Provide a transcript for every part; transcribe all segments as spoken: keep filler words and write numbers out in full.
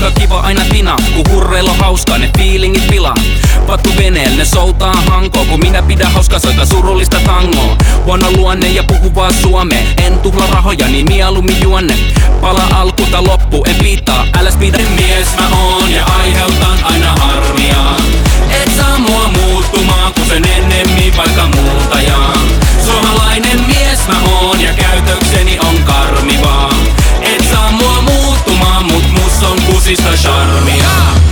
aika kiva aina tina, kun hurreilla on hauskaa, ne fiilingit pilaa. Vattu veneellä, ne soutaa hankoo, kun minä pidän hauskaa, soita surullista tangoa. Huono luonne ja puhu vaan suomea, en tuhla rahoja, niin mieluummin juonne. Pala alku tai loppu, en piittaa, älä speeda. Mies mä oon ja aiheutan aina harmia. Et saa mua muuttumaan, kun sen ennemmin vaikka muuntajaa. Suomalainen mies mä oon ja käytökseni on karmivaa. Et saa mua muuttumaan, mut mus on kusista charmia.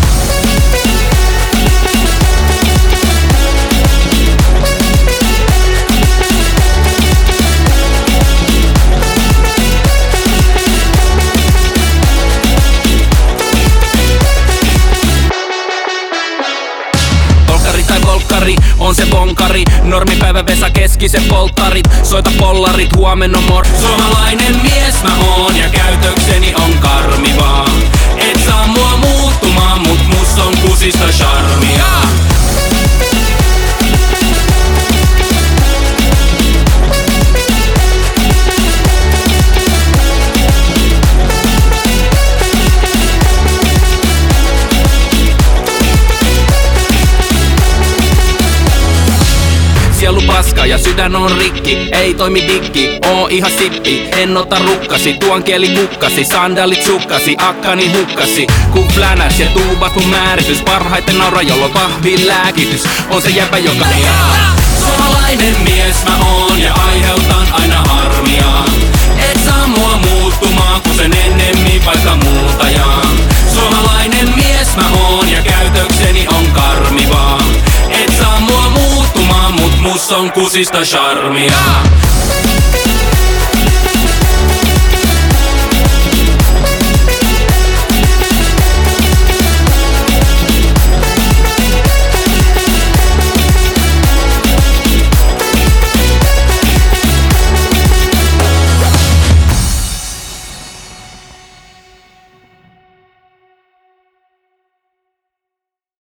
Volkkari, on se bonkari, normipäivä Vesa Keskisen polttarit. Soita pollarit, huomenna mor. Suomalainen mies mä oon ja käytökseni on karmivaa. Et saa mua muuttumaan, mut mus on kusista charmia. Sielu paska ja sydän on rikki, ei toimi dikki, oo ihan sippi. En ota rukkasi, tuon kieli kukkasi, sandalit sukkasi, akkani hukkasi. Kun flänäs ja tuubat mun määritys, parhaiten naura jolloin vahvin lääkitys. On se jäpä joka jaa. Suomalainen mies mä oon ja aiheutan aina harmia. Et saa mua muuttumaan, kun sen ennemmin vaikka muuntajaa. Suomalainen mies mä oon ja käytökseni on karmivaa. Et saa mua muuttumaan, mut mus on kusista charmia.